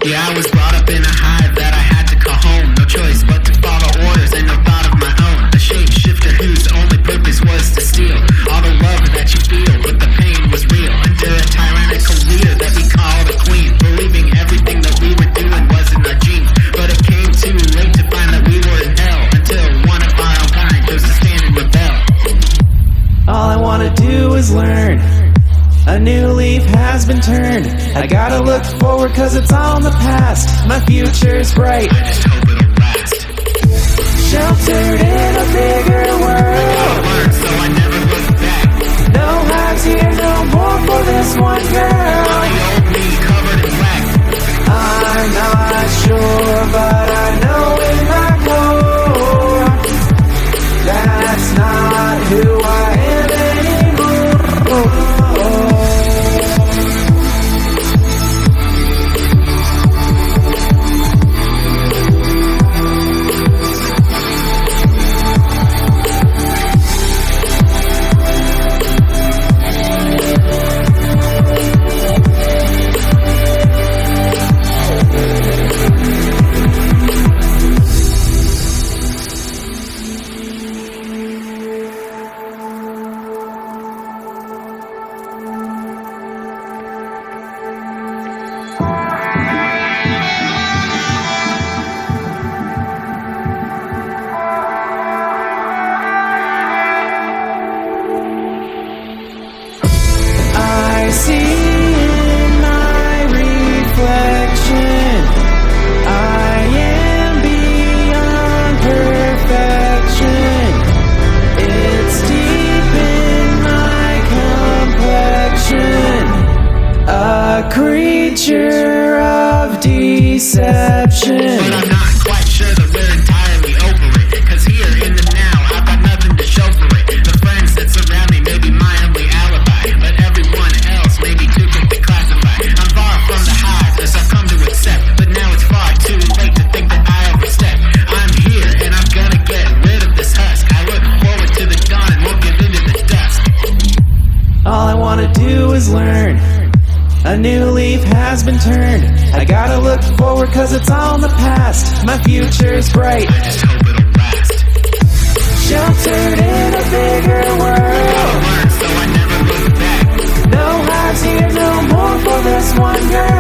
Yeah, I was brought up in a hive that I had to call home. No choice but to follow orders and no thought of my own. A shapeshifter whose only purpose was to steal all the love that you feel, but the pain was real. Under a tyrannical leader that we called a queen, believing everything that we were doing wasn't our genes. But it came too late to find that we were in hell, until one of our own kind chose to stand and rebel. All I wanna do is learn. A new leaf has been turned. I gotta look forward cause it's all in the past. My future's bright. I just hope it'll last. Sheltered in a bigger world. I gotta learn so I never look back. No hives here, no more for this one girl. All the old me covered in black. I'm not sure, but I know in my core that's not who I am anymore. See in my reflection, I am beyond perfection. It's deep in my complexion, a creature of deception. But I'm not quite sure that we're entirely over it, cause here in the now I've got nothing to show for it. The friends that surround me may be my only alibi, but everyone else may be too quick to classify. I'm far from the hive, as I've come to accept, but now it's far too late to think that I overstep. I'm here and I'm gonna get rid of this husk. I look forward to the dawn and won't give into the dusk. All I wanna do is learn. A new leaf has been turned. I gotta look forward cause it's all in the past. My future's bright. I just hope it'll last. Sheltered in a bigger world. I gotta learn so I never look back. No hives here, no more for this one girl.